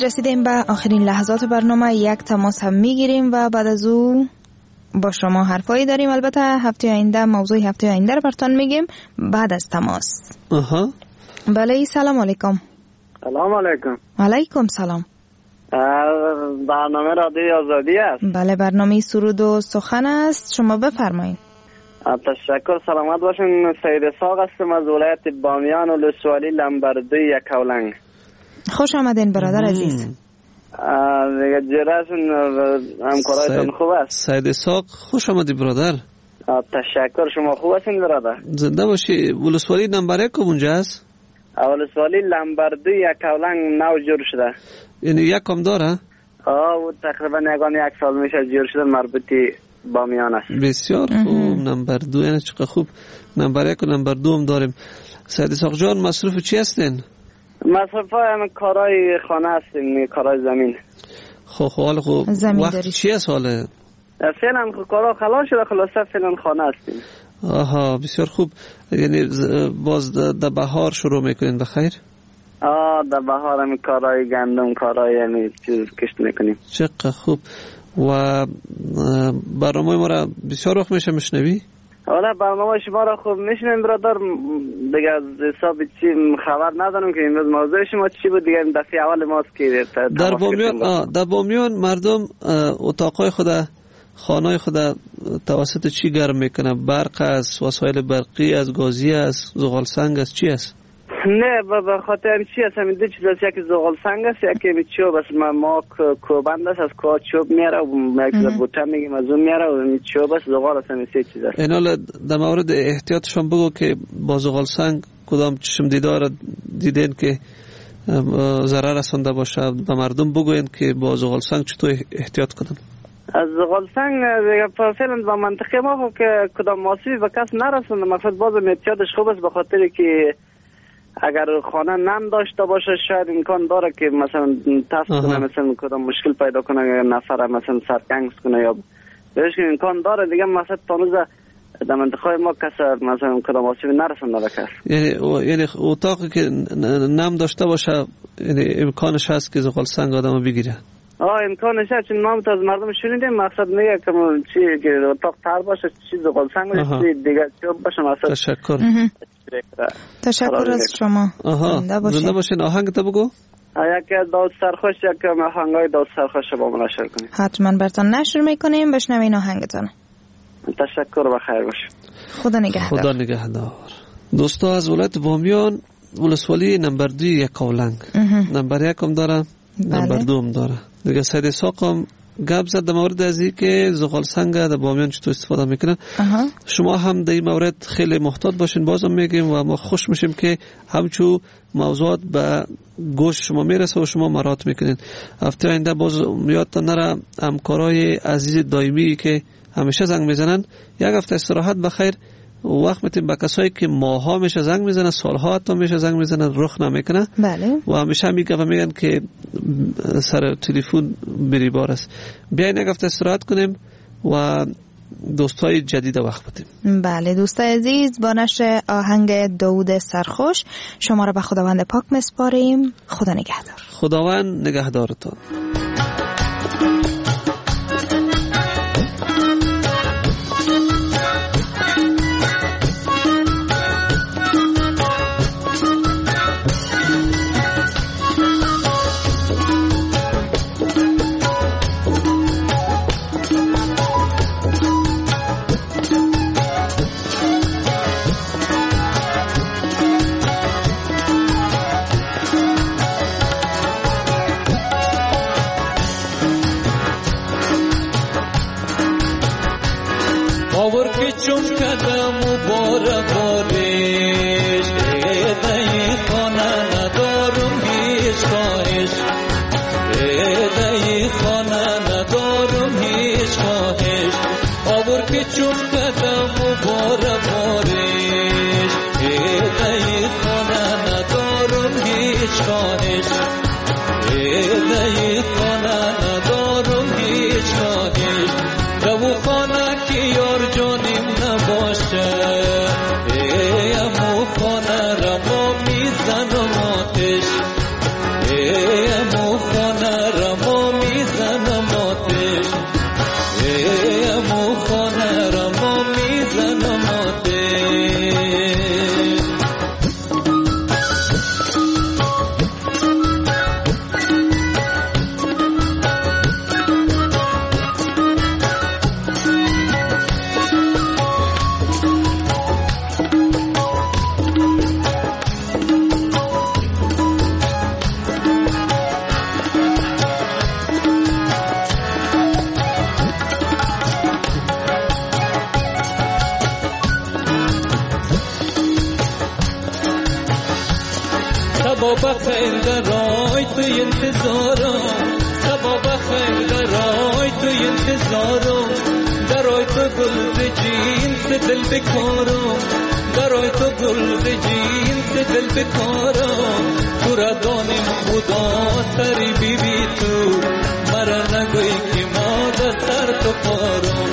رسیدیم به آخرین لحظات برنامه. یک تماس هم میگیریم و بعد از او با شما حرفایی داریم. البته هفته آینده موضوع هفته آینده رو براتون میگیم بعد از تماس. آها. بله سلام علیکم. سلام علیکم. علیکم سلام. برنامه رادیو آزادی است. بله برنامه سرود و سخن است. شما بفرمایید. تشکر. سلامت باشین. سید اسحاق هستم از ولایت بامیان و لسوالی لمبردوی یکاولنگ. خوش آمدین برادر مم. عزیز. دیگه جراشون همکارایتون خوب است. سید اسحاق خوش آمدی برادر. تشکر. شما خوب هستین برادر؟ زنده باشی. ولسوالی نمبر یک کجا است؟ ولسوالی لمبردوی یکاولنگ نو جور شده. یعنی یک کم داره؟ آه و تقریبا یگان یک سال میشه جور شده، مربوطی بامیان است. بسیار خوب. نمبر دو یعنی چقدر خوب. نمبر یک و نمبر دو هم داریم. سید اسحاق جان مصروف چی هستین؟ مصروف های کارهای خانه هستیم، کارهای زمین. خب حال خوب. وقت چی هست حاله؟ فعلا کارها خلاص شده، خلاصه فعلا خانه هستیم. آها بسیار خوب. یعنی باز در بهار شروع میکنین بخیر؟ آه در بهار هم کارهای گندم کارهای همین چیز کشت میکنیم. چقدر خوب. و برنامه ما را بسیار وقت میشه میشنوی؟ آره برنامه شما را خوب میشنویم برادر. دیگه از حساب چی خبر ندارم که امروز موضوع شما چی بود. دیگه دفعه اول ماست که در بامیان در بامیان مردم اتاقای خود خانه‌های خود توسط چی گرم میکنه؟ برق است، وسایل برقی از، گازی است، زغال سنگ است، چی است؟ نه به خاطر همین چی است. همین دو چیز است، یکی زغال سنگ است، یکی چوب است. ما ما کوبند است، از کوه چوب میاره و یک بوته میگیم از اون میاره و همین چوب است، زغال است. همین سه چیز است. اینا در مورد احتیاطشون بگو که با زغال سنگ کدام چشم دیدار دیدین که ضرر رسونده باشه. به مردم بگوین که با زغال سنگ چطور احتیاط کنن. از زغال سنگ فعلا با منطقه ما خب که کدام ماسیوی به کس نرسونه. مقصد بازم احتیاطش خوب است، به خاطر که اگر خانه نم داشته باشه شاید امکان داره که مثلا تست کنه، مثلا کدام مشکل پیدا کنه، نفر مثلا سرکنگ کنه یا بهش امکان داره. دیگه مثلا تانوز در منطقه ما کس مثلا کدام ماسیوی نرسونه به کس. یعنی یعنی اتاقی که نم داشته باشه یعنی امکانش هست که زغال سنگ آدمو بگیره. آه امکانش هست، چون ما از مردم شنیدیم. مقصد میگه که چی که اتاق تر باشه، چیز زغال سنگ باشه، چیز دیگه چوب باشه. مثلا تشکر. تشکر از شما. زنده باشین. زنده باشین. آهنگ تو بگو. یکی از داود سرخوش، یکی از آهنگای داود سرخوش با من نشر کنیم. حتما براتون نشر میکنیم. بشنوین آهنگتون. تشکر و خیر باشید. خدا نگهدار. خدا نگهدار. دوستا از ولایت بامیان ولسوالی نمبر دو یکاولنگ. نمبر یک هم داره، نمبر دو هم داره. دیگه سید اسحاق هم گپ زد در مورد از این که زغال سنگ در بامیان چطور استفاده میکنن. شما هم در این مورد خیلی محتاط باشین. بازم میگیم و ما خوش میشیم که همچون موضوعات به گوش شما میرسه و شما مرات میکنین. هفته آینده باز یادتان نره همکارای عزیز دائمی که همیشه زنگ میزنن یک هفته استراحت بخیر. وقت میتیم با کسایی که ماها میشه زنگ میزنن، سالها حتی میشه زنگ میزنن، رخ نمیکنه. بله. و همیشه میگه و میگن که سر تلفن بری بار است. بیاین یک هفته استراحت کنیم و دوستای جدید وقت بدیم. بله دوستای عزیز، با نشر آهنگ داود سرخوش شما را به خداوند پاک میسپاریم. خدا نگهدار. خداوند نگهدارتون. باور که چون کدم و بار بارش ایدهی خانه ندارم هیچ خواهش، ایدهی خانه ندارم هیچ خواهش. باور که چون کدم و بار بارش ایدهی خانه ندارم هیچ خواهش، ایدهی خانه ندارم هیچ خواهش. دو خانه که یار جانیم نباشه ایمو خانه را ما میزنم آتش، ایمو خانه سبا بخیر در رای تو انتظارم، سبا بخیر در رای تو انتظارم، در رای تو گل ز جینس دل بکارم، در رای تو گل ز جینس دل بکارم، تو را دانیم خدا سری بی بی تو، مرا نگوی که ما دستر تو پارم،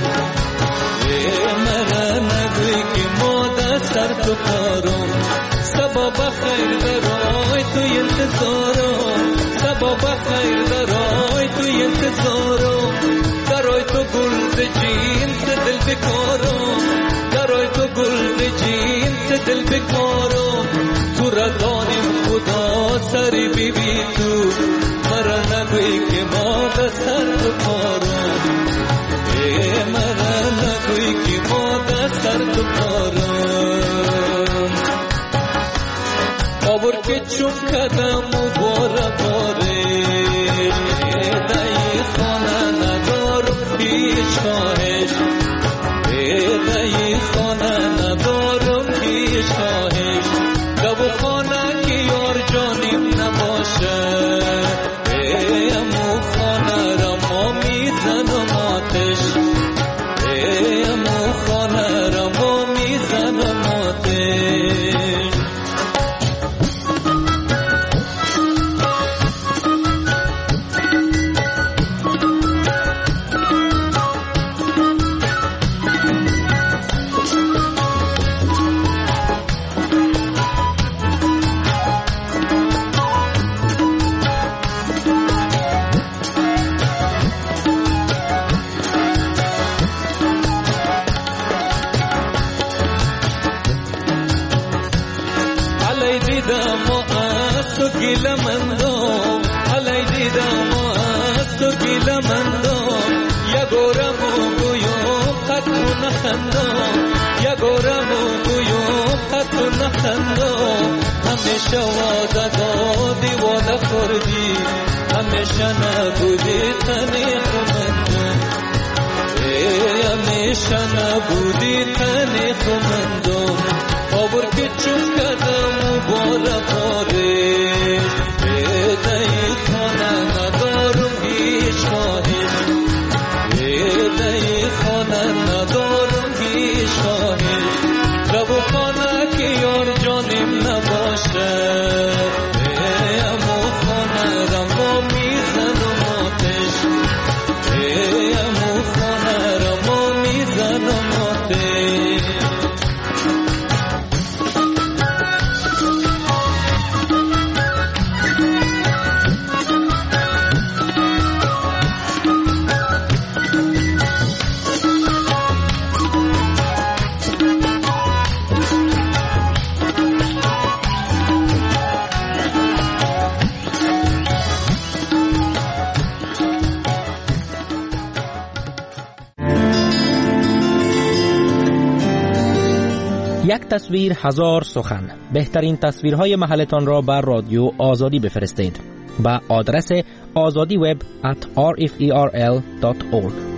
مرا نگوی که ما دستر تو پارم. سبا بخیر در رای تو انتظارم، سبا بخیر در رای تو انتظارم، در رای تو گل ز جینس دل بکارم، در رای تو گل ز جینس دل بکارم، تو را دانیم خدا سری بی بی تو، مرا نگوی که ما دستر تو پارم، مرا نگوی که ما دستر تو پارم. آور که چون کدم و باره باره، دایی خانه ندارم هیچ خواهش، دایی خانه ندارم هیچ خواهش، دو خانه که یار جانیم نباشه، امو خانه را ما میزنم آتش، امو خانه را ما میزنم آتش. همیشه وعده دادی وعده خوردی، همیشه نبودی تنی خمندم، همیشه نبودی تنی خمندم. آبر که چون کدم و باره باره، دایی خانه ندارم هیچ خواهش، دایی خانه ندارم هیچ خواهش، دو خانه که یار جانیم نباشه، امو خانه را ما میزنم آتش، امو خانه را ما میزنم آتش. یک تصویر هزار سخن. بهترین تصویرهای محلتان را بر رادیو آزادی بفرستید. با آدرس آزادی وب ات آر اف ای آر ال دات اورگ.